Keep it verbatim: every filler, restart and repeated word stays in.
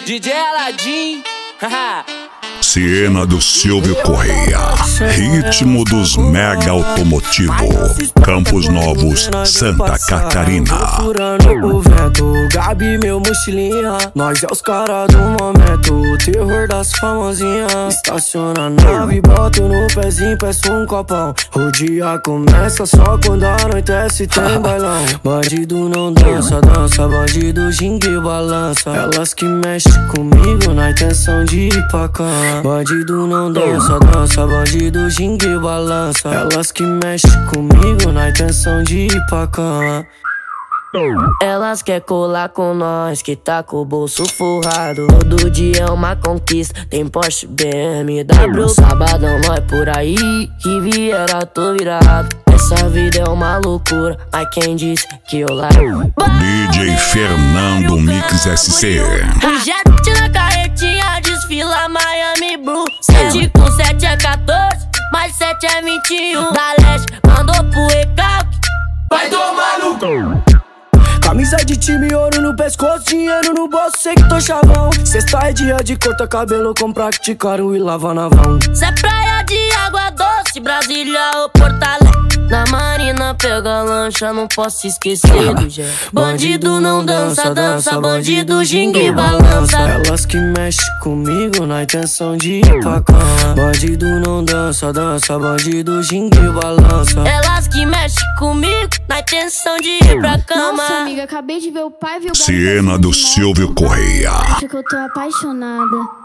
D J Aladim, haha. Siena do Silvio Correia, ritmo dos mega automotivo, Campos Novos, Santa Catarina. O vento, Gabi, meu mochilinha, nós é os caras do momento, o terror das famosinhas. Estaciona a nave, boto no pezinho, peço um copão. O dia começa só quando anoitece, tem bailão. Bandido não dança, dança, bandido ginga e balança. Elas que mexem comigo na intenção de ir pra cama. Bandido não dança, dança, bandido ginga e balança. Elas que mexem comigo na intenção de ir pra cama. Elas quer colar com nós, que tá com o bolso forrado. Todo dia é uma conquista, tem Porsche, B M W. Sabadão nós por aí, que viera tô virado. Essa vida é uma loucura, mas quem disse que eu largo? D J Fernando Mix S C. O jet na carretinha desfila Miami Blue. Sete com sete é quatorze, mais sete é vinte e um. Da leste mandou pro recalque, vai tomar no cu. Camisa de time, ouro no pescoço, dinheiro no bolso, sei que tô chavão. Sexta é dia de cortar cabelo com praticaram e lava na vão. Cê é praia de água doce, Brasília ou Porto Alegre. Na marina pega lancha, não posso esquecer do Gé. Bandido não dança, dança, bandido ginga e balança. Elas que mexem comigo na intenção de ir pra cama. Bandido não dança, dança, bandido ginga e balança. Elas que mexem comigo na intenção de ir pra cama. Nossa, amiga, acabei de ver o pai e o Siena do Silvio Correia. Acho que eu tô apaixonada.